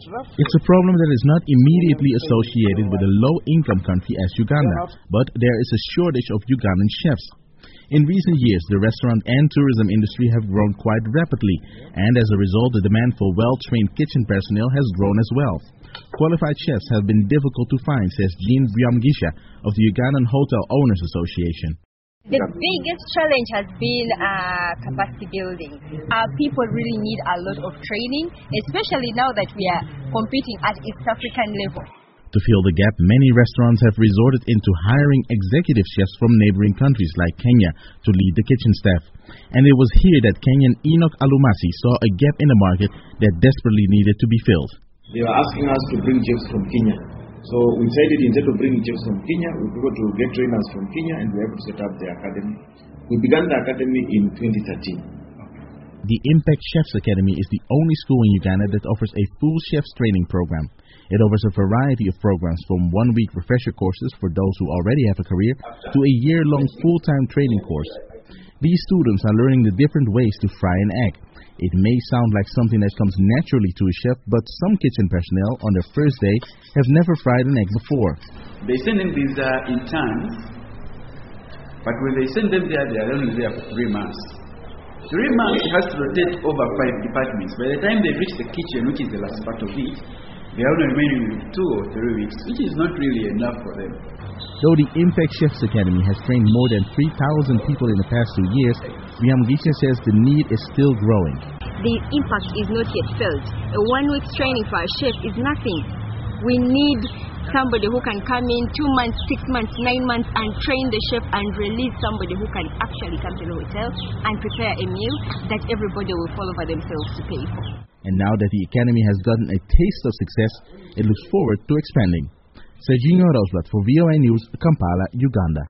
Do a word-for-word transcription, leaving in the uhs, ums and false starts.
It's a problem that is not immediately associated with a low-income country as Uganda, but there is a shortage of Ugandan chefs. In recent years, the restaurant and tourism industry have grown quite rapidly, and as a result, the demand for well-trained kitchen personnel has grown as well. Qualified chefs have been difficult to find, says Jean Byamgisha of the Ugandan Hotel Owners Association. The biggest challenge has been uh, capacity building. Our people really need a lot of training, especially now that we are competing at East African level. To fill the gap, many restaurants have resorted into hiring executive chefs from neighboring countries like Kenya to lead the kitchen staff. And it was here that Kenyan Enoch Alumasi saw a gap in the market that desperately needed to be filled. They were asking us to bring chefs from Kenya. So we decided instead of bringing chefs from Kenya, we were to get trainers from Kenya and we were able to set up the academy. We began the academy in twenty thirteen. The Impact Chefs Academy is the only school in Uganda that offers a full chef's training program. It offers a variety of programs from one-week refresher courses for those who already have a career to a year-long full-time training course. These students are learning the different ways to fry an egg. It may sound like something that comes naturally to a chef, but some kitchen personnel on their first day have never fried an egg before. They send them these uh, interns, but when they send them there, they are only there for three months. Three months has to rotate over five departments. By the time they reach the kitchen, which is the last part of it, they are only remaining with two or three weeks, which is not really enough for them. Though the Impact Chefs Academy has trained more than three thousand people in the past two years, Byamgisha says the need is still growing. The impact is not yet felt. A one-week training for a chef is nothing. We need somebody who can come in two months, six months, nine months and train the chef and release somebody who can actually come to the hotel and prepare a meal that everybody will fall over themselves to pay for. And now that the academy has gotten a taste of success, it looks forward to expanding. Serginho Rosblatt for V O A News, Kampala, Uganda.